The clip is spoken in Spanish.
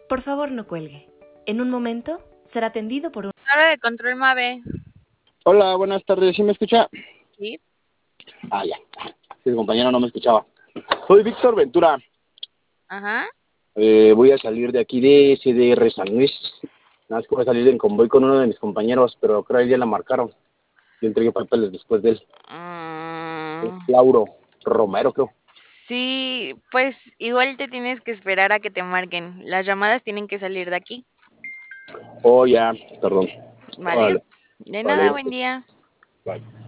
Por favor, no cuelgue. En un momento será atendido por un... Hora de control Mave. Hola, buenas tardes. ¿Sí me escucha? Sí. Ah, ya. Sí, el compañero no me escuchaba. Soy Víctor Ventura. Ajá. Voy a salir de aquí de CDR San Luis. Nada más que voy a salir en convoy con uno de mis compañeros, pero creo que ya la marcaron. Yo entregué papeles después de él. Es Mm, Lauro Romero, creo. sí, pues igual te tienes que esperar a que te marquen. Las llamadas tienen que salir de aquí. Oh, ya, perdón. ¿Vale? Vale, De vale, nada, buen gracias. día. Bye.